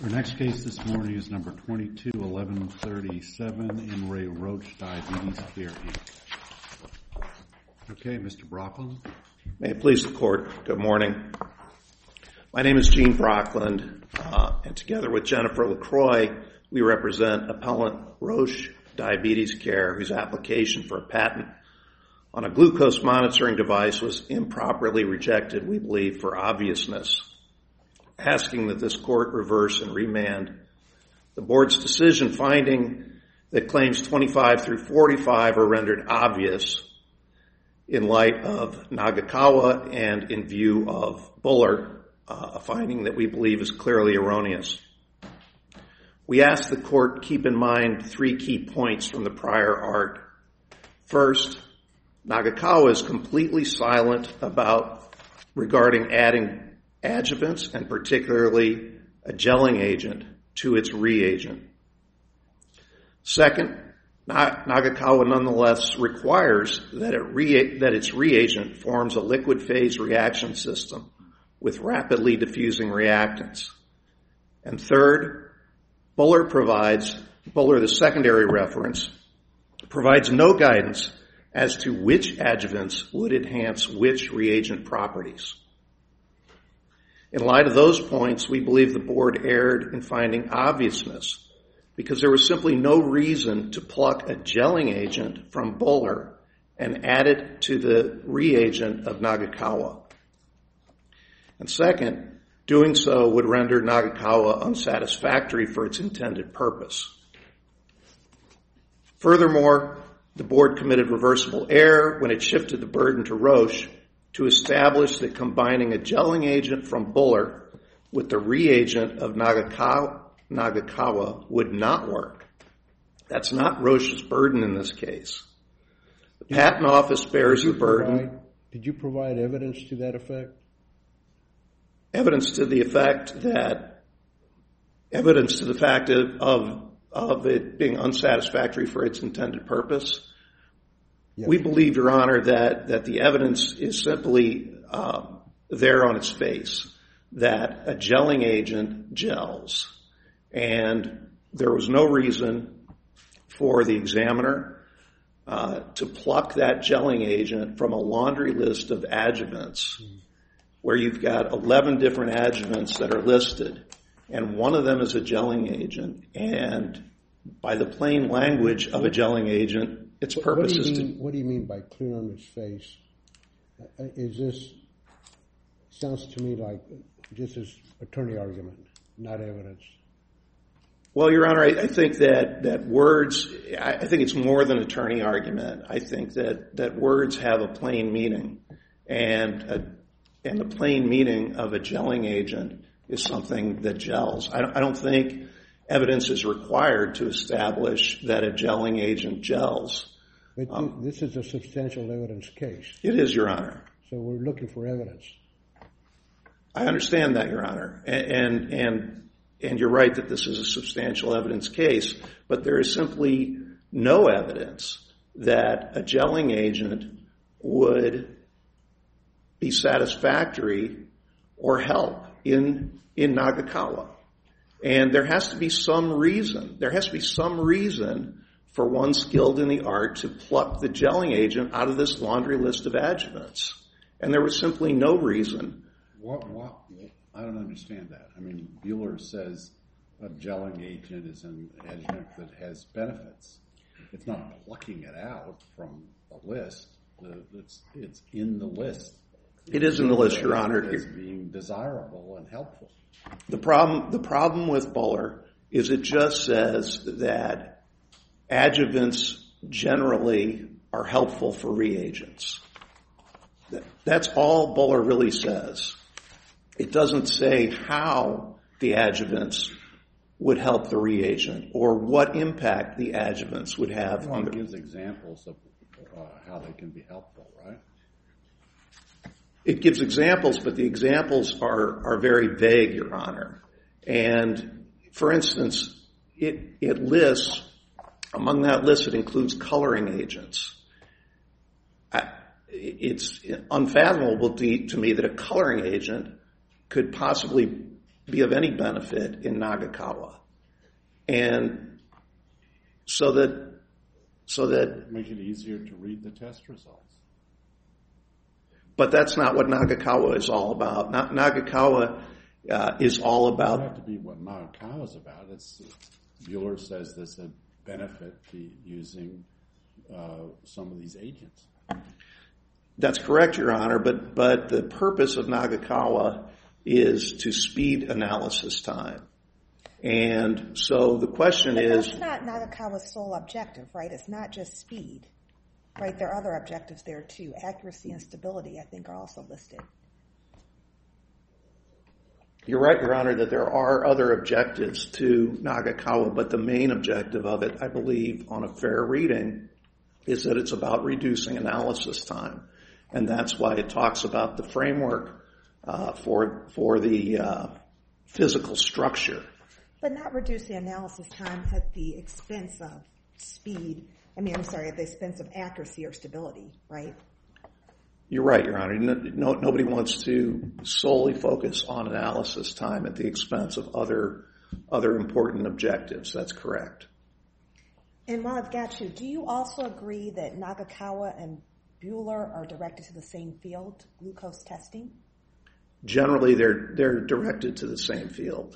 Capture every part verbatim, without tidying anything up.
Our next case this morning is number twenty-two eleven thirty-seven, In Re Roche Diabetes Care, Incorporated. Okay, Mister Brockland. May it please the Court, good morning. My name is Gene Brockland, uh, and together with Jennifer LaCroix, we represent appellant Roche Diabetes Care, whose application for a patent on a glucose monitoring device was improperly rejected, we believe, for obviousness, asking that this Court reverse and remand the Board's decision finding that claims twenty-five through forty-five are rendered obvious in light of Nagakawa and in view of Buller, uh, a finding that we believe is clearly erroneous. We ask the Court keep in mind three key points from the prior art. First, Nagakawa is completely silent about regarding adding adjuvants and particularly a gelling agent to its reagent. Second, Nagakawa nonetheless requires that, it re- that its reagent forms a liquid phase reaction system with rapidly diffusing reactants. And third, Buller provides, Buller, the secondary reference, provides no guidance as to which adjuvants would enhance which reagent properties. In light of those points, we believe the Board erred in finding obviousness because there was simply no reason to pluck a gelling agent from Buller and add it to the reagent of Nagakawa. And second, doing so would render Nagakawa unsatisfactory for its intended purpose. Furthermore, the Board committed reversible error when it shifted the burden to Roche to establish that combining a gelling agent from Buller with the reagent of Nagakawa, Nagakawa would not work. That's not Roche's burden in this case. The did, Patent Office bears the burden. Provide, did you provide evidence to that effect? Evidence to the effect that, evidence to the fact of, of, of it being unsatisfactory for its intended purpose. Yes. We believe, Your Honor, that, that the evidence is simply um, there on its face, that a gelling agent gels. And there was no reason for the examiner uh, to pluck that gelling agent from a laundry list of adjuvants where you've got eleven different adjuvants that are listed, and one of them is a gelling agent. And by the plain language of a gelling agent, its purpose is to... What do you mean by clear on its face? Is this, sounds to me like just as attorney argument, not evidence. Well, Your Honor, I, I think that, that words, I, I think it's more than attorney argument. I think that, that words have a plain meaning, and a, and the plain meaning of a gelling agent is something that gels. I don't, I don't think evidence is required to establish that a gelling agent gels. But um, this is a substantial evidence case. It is, Your Honor. So we're looking for evidence. I understand that, Your Honor. And, and, and, and you're right that this is a substantial evidence case, but there is simply no evidence that a gelling agent would be satisfactory or help in, in Nagakawa. And there has to be some reason, there has to be some reason for one skilled in the art to pluck the gelling agent out of this laundry list of adjuvants. And there was simply no reason. What, what, I don't understand that. I mean, Bueller says a gelling agent is an adjuvant that has benefits. It's not plucking it out from a list. It's, it's in the list. It is in the list, Your Honor. As being desirable and helpful. The problem, the problem with Buller is it just says that adjuvants generally are helpful for reagents. That's all Buller really says. It doesn't say how the adjuvants would help the reagent or what impact the adjuvants would have well, on the... It gives examples of uh, how they can be helpful, right? It gives examples, but the examples are, are very vague, Your Honor. And, for instance, it, it lists, among that list, it includes coloring agents. I, it's unfathomable to, to me that a coloring agent could possibly be of any benefit in Nagakawa. And so that, so that... Make it easier to read the test results. But that's not what Nagakawa is all about. Na- Nagakawa uh, is all It about... doesn't have to be what Nagakawa is about. It's, Bueller says there's a benefit to using uh, some of these agents. That's correct, Your Honor, but, but the purpose of Nagakawa is to speed analysis time. And so the question but is... that's not Nagakawa's sole objective, right? It's not just speed, right? There are other objectives there too. Accuracy and stability, I think, are also listed. You're right, Your Honor, that there are other objectives to Nagakawa, but the main objective of it, I believe, on a fair reading, is that it's about reducing analysis time. And that's why it talks about the framework uh, for for the uh, physical structure. But not reducing analysis time at the expense of speed. I mean, I'm sorry, at the expense of accuracy or stability, right? You're right, Your Honor. No, nobody wants to solely focus on analysis time at the expense of other other important objectives. That's correct. And while I've got you, do you also agree that Nagakawa and Bueller are directed to the same field, glucose testing? Generally, they're they're directed to the same field.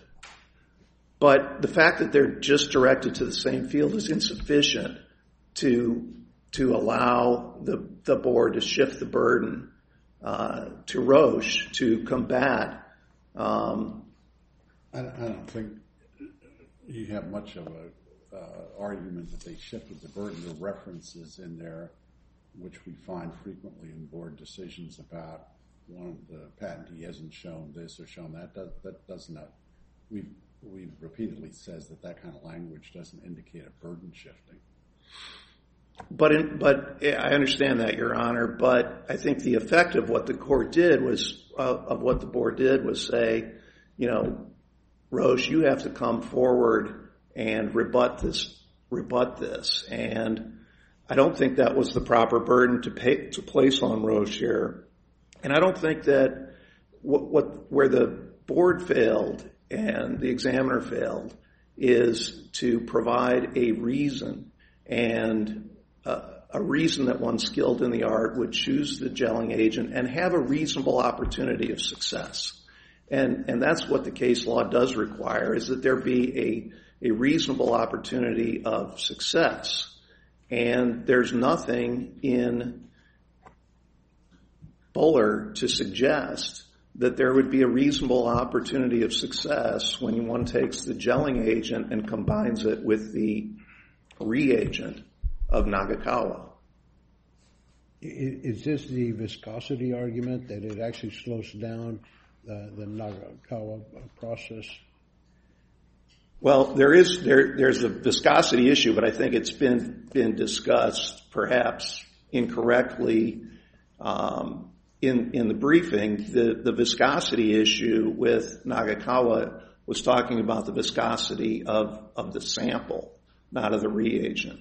But the fact that they're just directed to the same field is insufficient to to allow the, the board to shift the burden uh, to Roche to combat. Um, I, I don't think you have much of a uh, argument that they shifted the burden. There are references in there which we find frequently in board decisions about one of the patentee hasn't shown this or shown that. That, that does not. We've, we've repeatedly says that that kind of language doesn't indicate a burden shifting. But in, but I understand that, Your Honor. But I think the effect of what the court did was uh, of what the board did was say, you know, Roche, you have to come forward and rebut this, rebut this. And I don't think that was the proper burden to pay, to place on Roche here. And I don't think that what, what where the board failed and the examiner failed is to provide a reason and uh, a reason that one skilled in the art would choose the gelling agent and have a reasonable opportunity of success. And and that's what the case law does require, is that there be a, a reasonable opportunity of success. And there's nothing in Bueller to suggest that there would be a reasonable opportunity of success when one takes the gelling agent and combines it with the reagent of Nagakawa. Is this the viscosity argument, that it actually slows down the, the Nagakawa process? Well, there is there there's a viscosity issue, but I think it's been been discussed perhaps incorrectly um, in in the briefing. The the viscosity issue with Nagakawa was talking about the viscosity of of the sample, not of the reagent.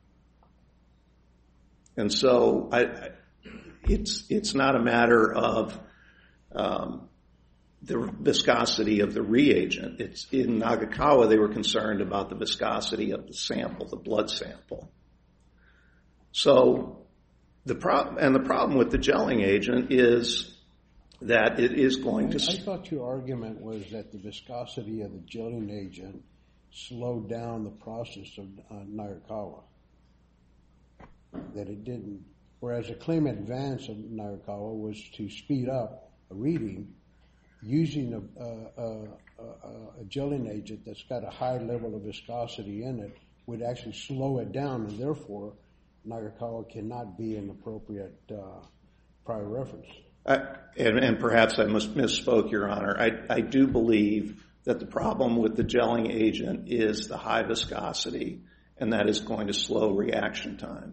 And so I, I, it's it's not a matter of um, the viscosity of the reagent. It's in Nagakawa they were concerned about the viscosity of the sample, the blood sample. So the problem and the problem with the gelling agent is that it is going to. I, I thought your argument was that the viscosity of the gelling agent slowed down the process of uh, Nagakawa. That it didn't. Whereas the claim advance of Nagakawa was to speed up a reading using a, a, a, a gelling agent that's got a high level of viscosity in it would actually slow it down, and therefore Nagakawa cannot be an appropriate uh, prior reference. I, and, and perhaps I must misspoke, Your Honor. I, I do believe that the problem with the gelling agent is the high viscosity, and that is going to slow reaction time.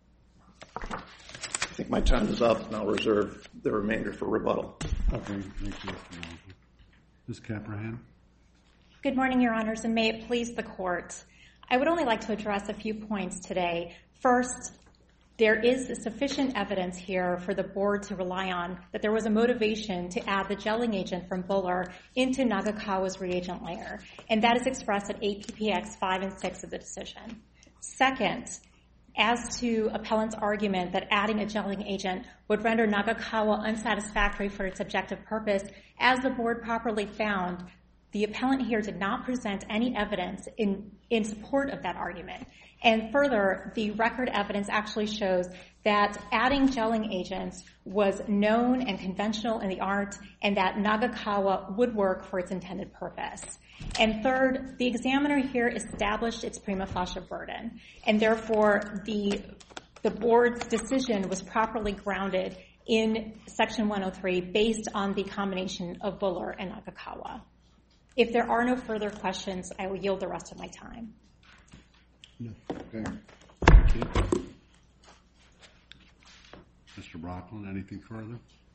I think my time is up, and I'll reserve the remainder for rebuttal. Okay, thank you. Miz Caprahan. Good morning, Your Honors, and may it please the Court. I would only like to address a few points today. First, there is sufficient evidence here for the board to rely on that there was a motivation to add the gelling agent from Buller into Nagakawa's reagent layer, and that is expressed at A P P X five and six of the decision. Second, as to appellant's argument that adding a gelling agent would render Nagakawa unsatisfactory for its objective purpose, as the board properly found, the appellant here did not present any evidence in, in support of that argument. And further, the record evidence actually shows that adding gelling agents was known and conventional in the art, and that Nagakawa would work for its intended purpose. And third, the examiner here established its prima facie burden, and therefore the, the board's decision was properly grounded in Section one oh three based on the combination of Buller and Nagakawa. If there are no further questions, I will yield the rest of my time. No. Okay. Thank you. Mister Brocklin, anything further?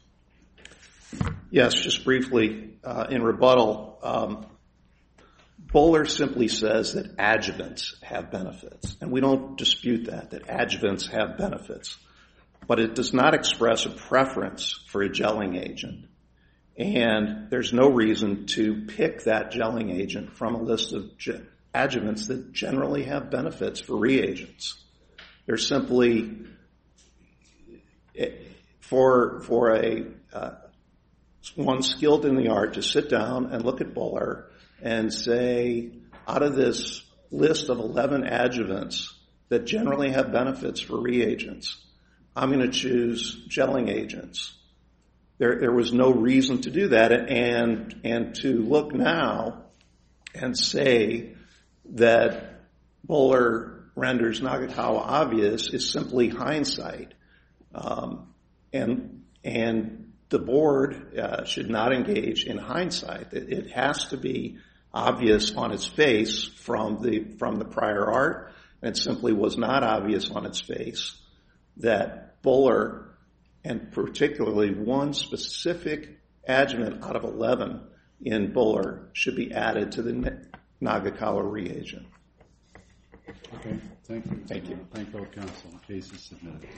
Yes, just briefly, uh, in rebuttal, um, Buller simply says that adjuvants have benefits, and we don't dispute that, that adjuvants have benefits, but it does not express a preference for a gelling agent. And there's no reason to pick that gelling agent from a list of ge- adjuvants that generally have benefits for reagents. They're simply, for, for a uh, one skilled in the art to sit down and look at Buller and say, out of this list of eleven adjuvants that generally have benefits for reagents, I'm going to choose gelling agents. There, there was no reason to do that, and and to look now and say that Buller renders Nagakawa obvious is simply hindsight, um, and and the board uh, should not engage in hindsight. It, it has to be obvious on its face from the from the prior art, and it simply was not obvious on its face that Buller, and particularly one specific adjuvant out of eleven in Buller, should be added to the Nagakawa reagent. Okay, thank you. Thank you. Thank both counsel. The case is submitted.